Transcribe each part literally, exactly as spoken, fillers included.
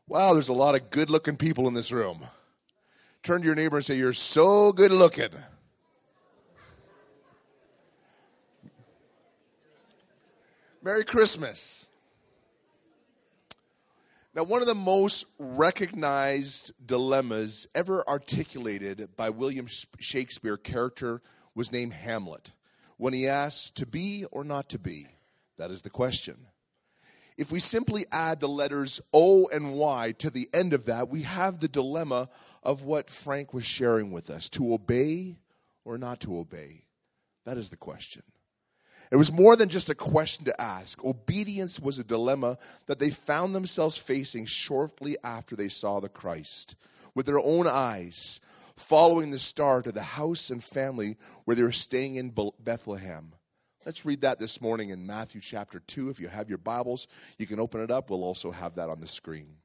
Wow, there's a lot of good-looking people in this room. Turn to your neighbor and say, "You're so good-looking." Merry Christmas. Now, one of the most recognized dilemmas ever articulated by William Shakespeare character was named Hamlet, when he asked, to be or not to be? That is the question. If we simply add the letters O and Y to the end of that, we have the dilemma of what Frank was sharing with us, to obey or not to obey. That is the question. It was more than just a question to ask. Obedience was a dilemma that they found themselves facing shortly after they saw the Christ, with their own eyes, following the star to the house and family where they were staying in Bethlehem. Let's read that this morning in Matthew chapter two. If you have your Bibles, you can open it up. We'll also have that on the screen.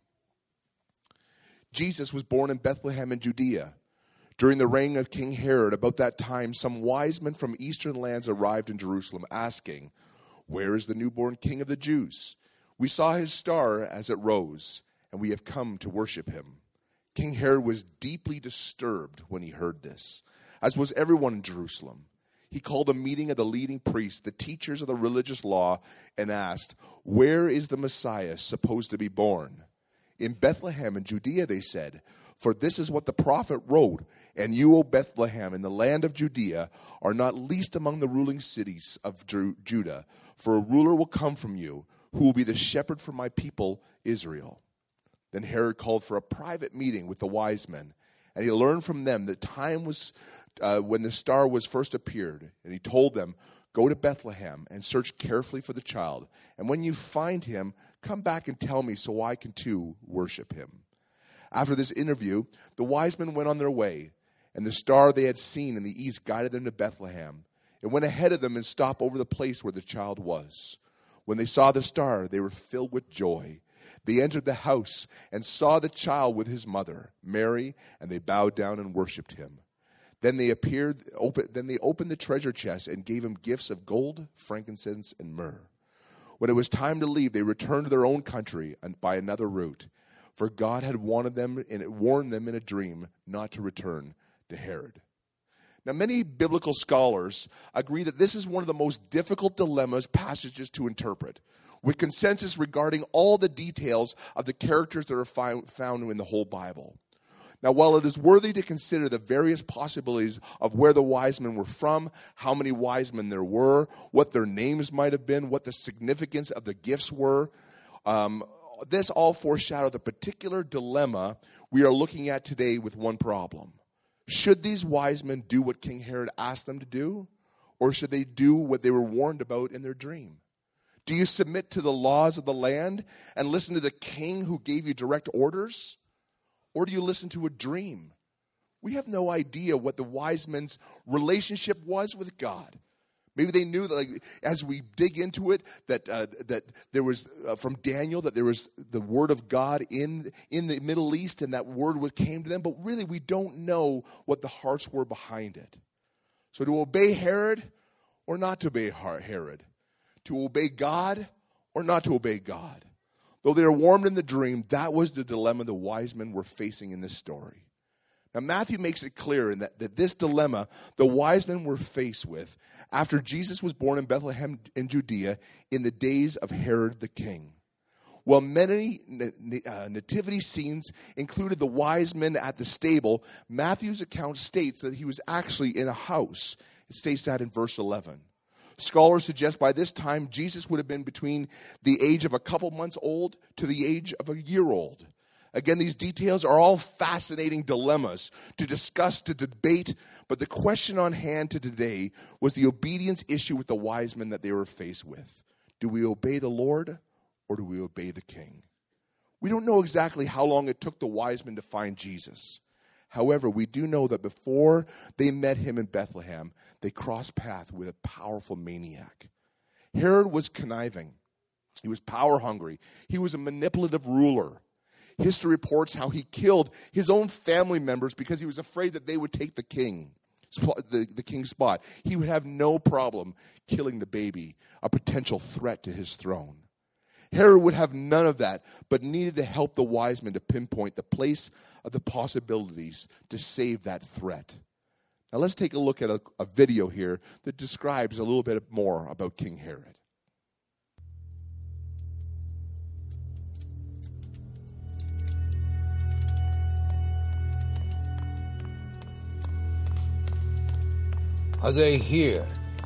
Jesus was born in Bethlehem in Judea. During the reign of King Herod, about that time, some wise men from eastern lands arrived in Jerusalem, asking, "Where is the newborn King of the Jews? We saw his star as it rose, and we have come to worship him." King Herod was deeply disturbed when he heard this, as was everyone in Jerusalem. He called a meeting of the leading priests, the teachers of the religious law, and asked, "Where is the Messiah supposed to be born?" "In Bethlehem in Judea," they said, "for this is what the prophet wrote, and you, O Bethlehem, in the land of Judea, are not least among the ruling cities of Judah, for a ruler will come from you, who will be the shepherd for my people Israel." Then Herod called for a private meeting with the wise men, and he learned from them that time was Uh, when the star was first appeared, and he told them, "Go to Bethlehem and search carefully for the child, and when you find him, come back and tell me so I can too worship him." After this interview, the wise men went on their way, and the star they had seen in the east guided them to Bethlehem. It went ahead of them and stopped over the place where the child was. When they saw the star, they were filled with joy. They entered the house and saw the child with his mother, Mary, and they bowed down and worshipped him. Then they appeared. Open, then they opened the treasure chest and gave him gifts of gold, frankincense, and myrrh. When it was time to leave, they returned to their own country and by another route, for God had wanted them and warned them in a dream not to return to Herod. Now, many biblical scholars agree that this is one of the most difficult dilemmas passages to interpret, with consensus regarding all the details of the characters that are fi- found in the whole Bible. Now, while it is worthy to consider the various possibilities of where the wise men were from, how many wise men there were, what their names might have been, what the significance of the gifts were, um, this all foreshadowed the particular dilemma we are looking at today with one problem. Should these wise men do what King Herod asked them to do, or should they do what they were warned about in their dream? Do you submit to the laws of the land and listen to the king who gave you direct orders? Or do you listen to a dream? We have no idea what the wise men's relationship was with God. Maybe they knew that, like, as we dig into it, that uh, that there was uh, from Daniel that there was the word of God in in the Middle East, and that word came to them. But really, we don't know what the hearts were behind it. So, to obey Herod or not to obey Herod, to obey God or not to obey God. Though they were warned in the dream, that was the dilemma the wise men were facing in this story. Now, Matthew makes it clear in that, that this dilemma the wise men were faced with after Jesus was born in Bethlehem in Judea in the days of Herod the king. While many uh, nativity scenes included the wise men at the stable, Matthew's account states that he was actually in a house. It states that in verse eleven. Scholars suggest by this time Jesus would have been between the age of a couple months old to the age of a year old. Again, these details are all fascinating dilemmas to discuss, to debate, but the question on hand to today was the obedience issue with the wise men that they were faced with. Do we obey the Lord or do we obey the king? We don't know exactly how long it took the wise men to find Jesus. However, we do know that before they met him in Bethlehem, they crossed paths with a powerful maniac. Herod was conniving. He was power hungry. He was a manipulative ruler. History reports how he killed his own family members because he was afraid that they would take the king, the, the king's spot. He would have no problem killing the baby, a potential threat to his throne. Herod would have none of that, but needed to help the wise men to pinpoint the place of the possibilities to save that threat. Now let's take a look at a, a video here that describes a little bit more about King Herod. Are they here?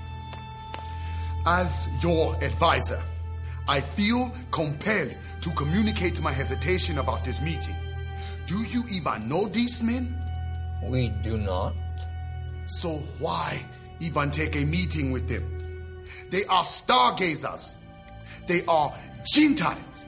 As your advisor, I feel compelled to communicate my hesitation about this meeting. Do you even know these men? We do not. So why even take a meeting with them? They are stargazers. They are Gentiles.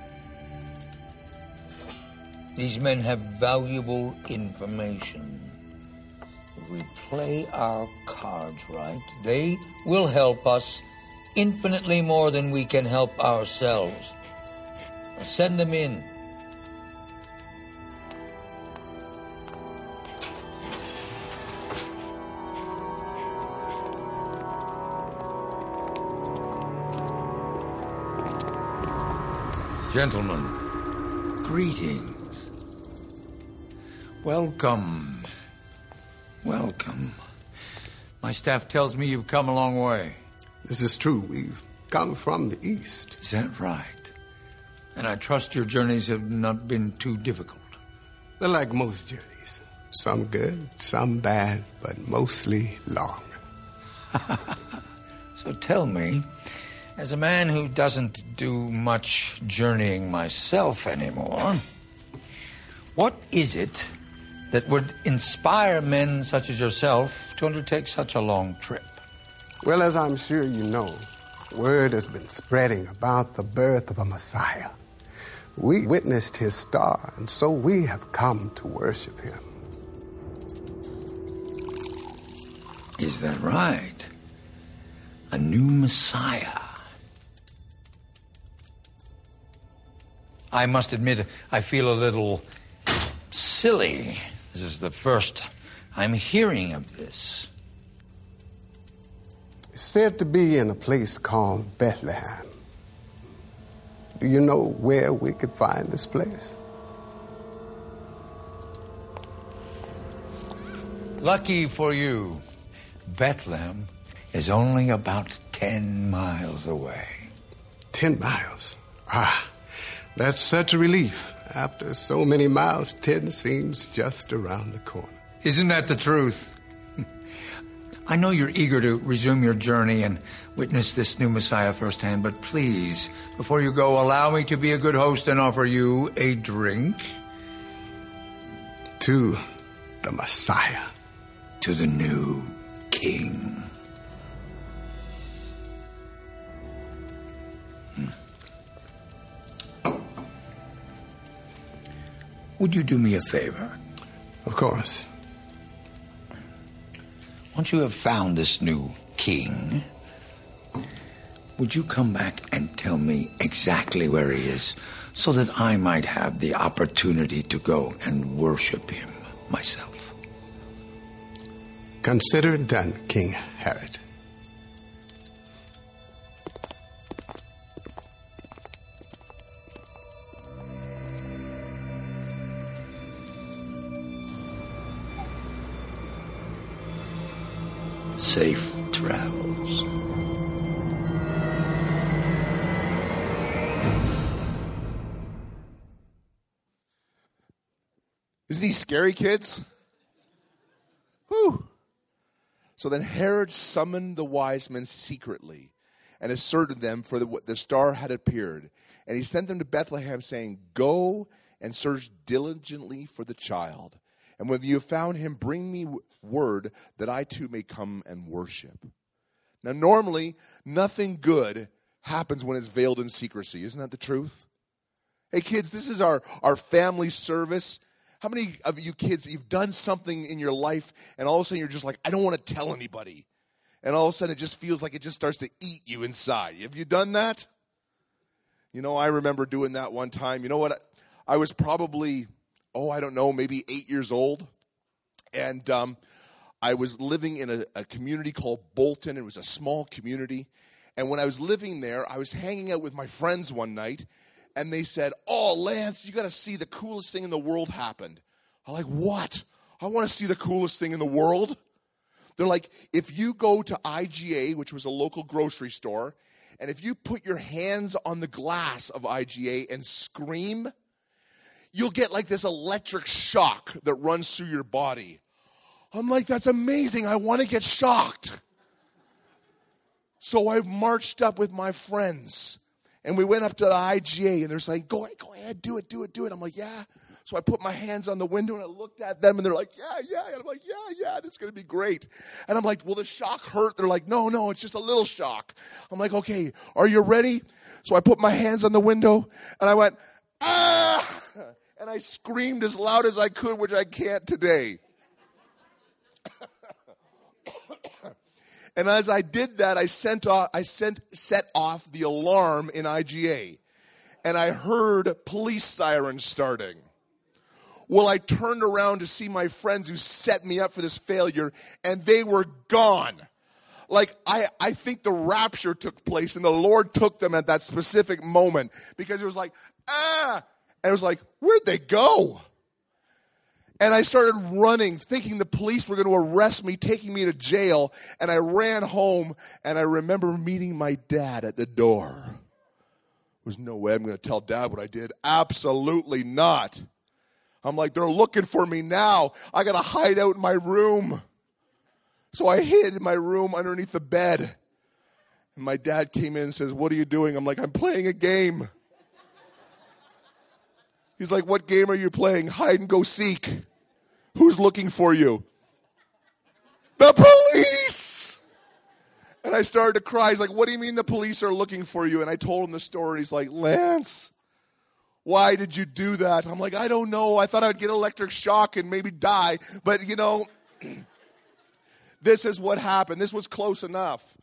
These men have valuable information. If we play our cards right, they will help us infinitely more than we can help ourselves. Now send them in. Gentlemen, greetings. Welcome. Welcome. My staff tells me you've come a long way. This is true. We've come from the east. Is that right? And I trust your journeys have not been too difficult. They're like most journeys. Some good, some bad, but mostly long. So tell me, as a man who doesn't do much journeying myself anymore, what is it that would inspire men such as yourself to undertake such a long trip? Well, as I'm sure you know, word has been spreading about the birth of a Messiah. We witnessed his star, and so we have come to worship him. Is that right? A new Messiah. I must admit, I feel a little silly. This is the first I'm hearing of this. It's said to be in a place called Bethlehem. Do you know where we could find this place? Lucky for you, Bethlehem is only about ten miles away. Ten miles? Ah, that's such a relief. After so many miles, ten seems just around the corner. Isn't that the truth? I know you're eager to resume your journey and witness this new Messiah firsthand, but please, before you go, allow me to be a good host and offer you a drink. To the Messiah. To the new King. Hmm. Would you do me a favor? Of course. Once you have found this new king, would you come back and tell me exactly where he is so that I might have the opportunity to go and worship him myself? Consider done, King Herod. Safe travels. Isn't he scary, kids? Whew. So then Herod summoned the wise men secretly and asserted them for the, the star had appeared. And he sent them to Bethlehem, saying, "Go and search diligently for the child. And when you have found him, bring me word that I too may come and worship." Now, normally, nothing good happens when it's veiled in secrecy. Isn't that the truth? Hey, kids, this is our, our family service. How many of you kids, you've done something in your life, and all of a sudden you're just like, I don't want to tell anybody. And all of a sudden it just feels like it just starts to eat you inside. Have you done that? You know, I remember doing that one time. You know what? I was probably... oh, I don't know, maybe eight years old. And um, I was living in a, a community called Bolton. It was a small community. And when I was living there, I was hanging out with my friends one night. and they said, oh, Lance, you got to see the coolest thing in the world happened. I'm like, what? I want to see the coolest thing in the world. They're like, if you go to I G A, which was a local grocery store, and if you put your hands on the glass of I G A and scream, you'll get like this electric shock that runs through your body. I'm like, that's amazing. I want to get shocked. So I marched up with my friends, and we went up to the I G A, and they're saying, go ahead, go ahead, do it, do it, do it. I'm like, yeah. So I put my hands on the window, and I looked at them, and they're like, yeah, yeah. And I'm like, yeah, yeah, this is going to be great. And I'm like, will the shock hurt? They're like, no, no, it's just a little shock. I'm like, okay, are you ready? So I put my hands on the window, and I went, ah! And I screamed as loud as I could, which I can't today. And as I did that, I sent off, I sent set off the alarm in I G A. And I heard police sirens starting. Well, I turned around to see my friends who set me up for this failure, and they were gone. Like, I, I think the rapture took place, and the Lord took them at that specific moment, because it was like, ah, and it was like, where'd they go? And I started running, thinking the police were going to arrest me, taking me to jail, and I ran home, and I remember meeting my dad at the door. There's no way I'm going to tell Dad what I did. Absolutely not. I'm like, they're looking for me now. I got to hide out in my room. So I hid in my room underneath the bed. And my dad came in and says, what are you doing? I'm like, I'm playing a game. He's like, what game are you playing? Hide and go seek. Who's looking for you? The police! And I started to cry. He's like, what do you mean the police are looking for you? And I told him the story. He's like, Lance, why did you do that? I'm like, I don't know. I thought I'd get electric shock and maybe die. But, you know, this is what happened. This was close enough.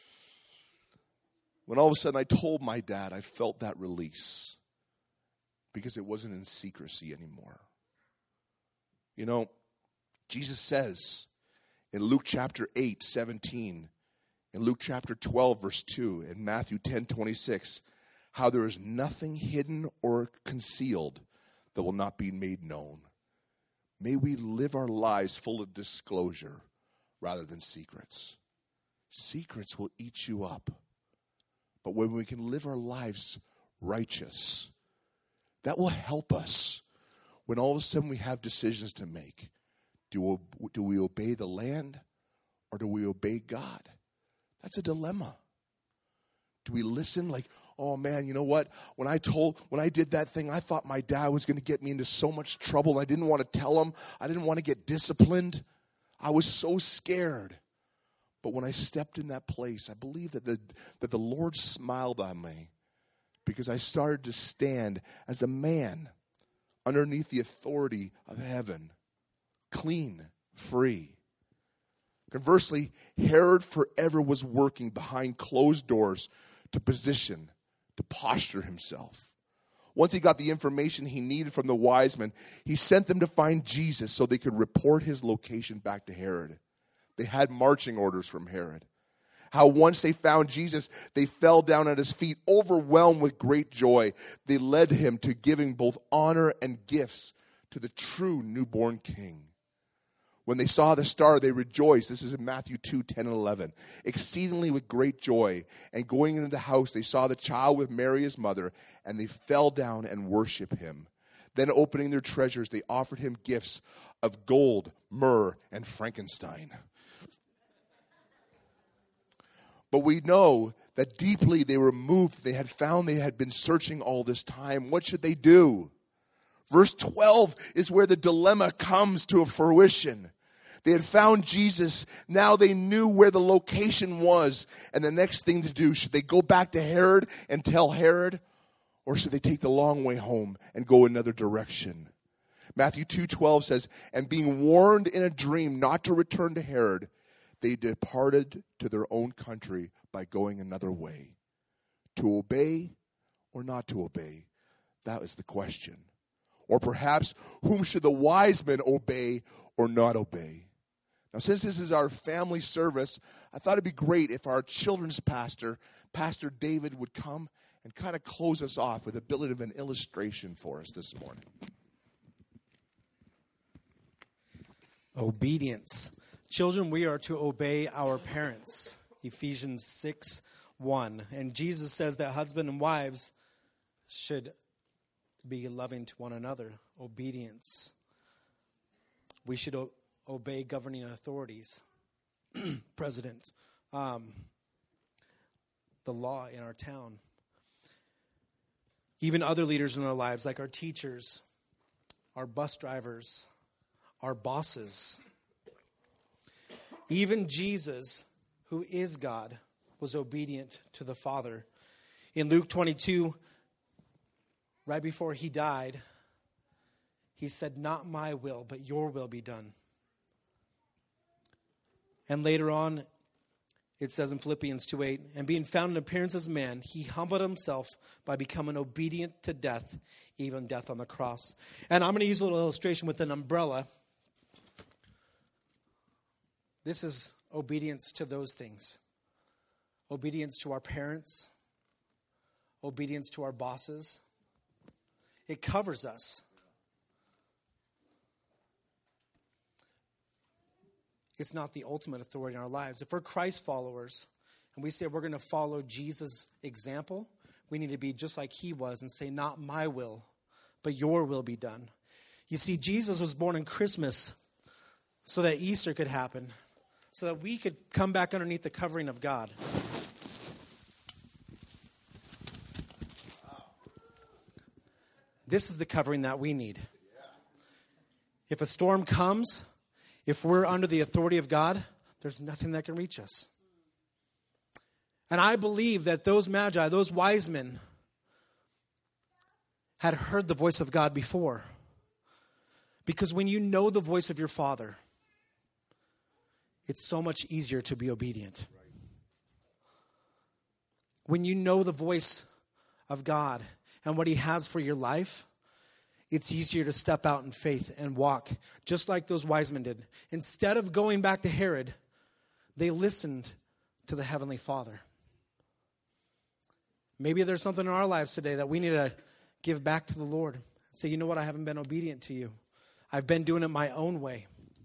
When all of a sudden I told my dad, I felt that release. Because it wasn't in secrecy anymore. You know, Jesus says in Luke chapter eight, seventeen, in Luke chapter twelve, verse two, in Matthew ten, twenty-six, how there is nothing hidden or concealed that will not be made known. May we live our lives full of disclosure rather than secrets. Secrets will eat you up. But when we can live our lives righteous, that will help us when all of a sudden we have decisions to make. Do, do we obey the land or do we obey God? That's a dilemma. Do we listen like, oh man, you know what? When I told, when I did that thing, I thought my dad was going to get me into so much trouble. I didn't want to tell him. I didn't want to get disciplined. I was so scared. But when I stepped in that place, I believe that the, that the Lord smiled on me. Because I started to stand as a man underneath the authority of heaven, clean, free. Conversely, Herod forever was working behind closed doors to position, to posture himself. Once he got the information he needed from the wise men, he sent them to find Jesus so they could report his location back to Herod. They had marching orders from Herod. How once they found Jesus, they fell down at his feet, overwhelmed with great joy. They led him to giving both honor and gifts to the true newborn king. When they saw the star, they rejoiced. This is in Matthew two, ten and eleven. Exceedingly with great joy. And going into the house, they saw the child with Mary his mother, and they fell down and worshiped him. Then opening their treasures, they offered him gifts of gold, myrrh, and frankincense. But we know that deeply they were moved. They had found they had been searching all this time. What should they do? Verse twelve is where the dilemma comes to a fruition. They had found Jesus. Now they knew where the location was. And the next thing to do, should they go back to Herod and tell Herod? Or should they take the long way home and go another direction? Matthew two twelve says, and being warned in a dream not to return to Herod, they departed to their own country by going another way. To obey or not to obey? That was the question. Or perhaps, whom should the wise men obey or not obey? Now, since this is our family service, I thought it'd be great if our children's pastor, Pastor David, would come and kind of close us off with a bit of an illustration for us this morning. Obedience. Children, we are to obey our parents. Ephesians six one. And Jesus says that husband and wives should be loving to one another. Obedience. We should o- obey governing authorities. President. Um, the law in our town. Even other leaders in our lives, like our teachers, our bus drivers, our bosses. Even Jesus, who is God, was obedient to the Father. In Luke twenty-two, right before he died, he said, "Not my will, but your will be done." And later on, it says in Philippians two eight, "And being found in appearance as man, he humbled himself by becoming obedient to death, even death on the cross." And I'm going to use a little illustration with an umbrella. This is obedience to those things. Obedience to our parents. Obedience to our bosses. It covers us. It's not the ultimate authority in our lives. If we're Christ followers and we say we're going to follow Jesus' example, we need to be just like he was and say, "Not my will, but your will be done." You see, Jesus was born on Christmas so that Easter could happen, so that we could come back underneath the covering of God. This is the covering that we need. If a storm comes, if we're under the authority of God, there's nothing that can reach us. And I believe that those magi, those wise men, had heard the voice of God before. Because when you know the voice of your Father, it's so much easier to be obedient. When you know the voice of God and what he has for your life, it's easier to step out in faith and walk, just like those wise men did. Instead of going back to Herod, they listened to the Heavenly Father. Maybe there's something in our lives today that we need to give back to the Lord and say, "You know what? I haven't been obedient to you. I've been doing it my own way."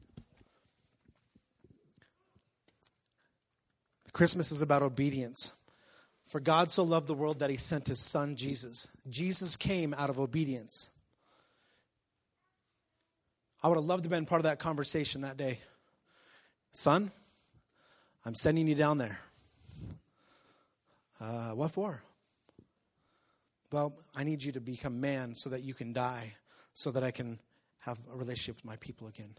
Christmas is about obedience. For God so loved the world that he sent his son, Jesus. Jesus came out of obedience. I would have loved to have been part of that conversation that day. "Son, I'm sending you down there." Uh, what for? "Well, I need you to become man so that you can die, so that I can have a relationship with my people again."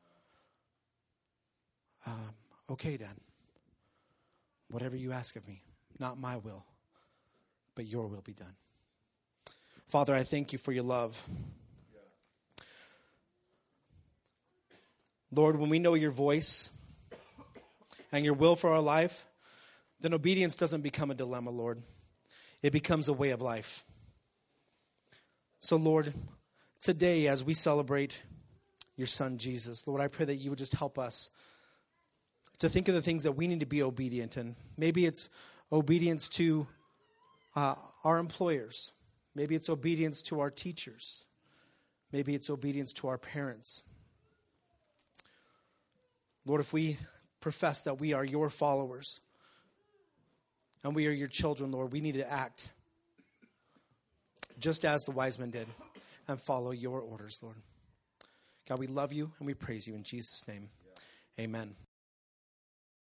Um, okay, Dad. Whatever you ask of me, not my will, but your will be done. Father, I thank you for your love. Lord, when we know your voice and your will for our life, then obedience doesn't become a dilemma, Lord. It becomes a way of life. So, Lord, today as we celebrate your son, Jesus, Lord, I pray that you would just help us to think of the things that we need to be obedient in. Maybe it's obedience to uh, our employers. Maybe it's obedience to our teachers. Maybe it's obedience to our parents. Lord, if we profess that we are your followers and we are your children, Lord, we need to act just as the wise men did and follow your orders, Lord. God, we love you and we praise you in Jesus' name. Amen.